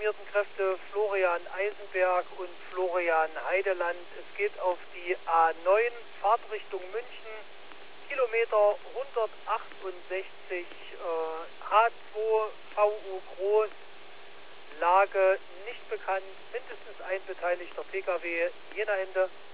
uniformierten Kräfte Florian Eisenberg und Florian Heideland. Es geht auf die A9, Fahrtrichtung München, Kilometer 168, H2 VU Groß, Lage nicht bekannt, mindestens ein beteiligter Pkw, Jena Ende.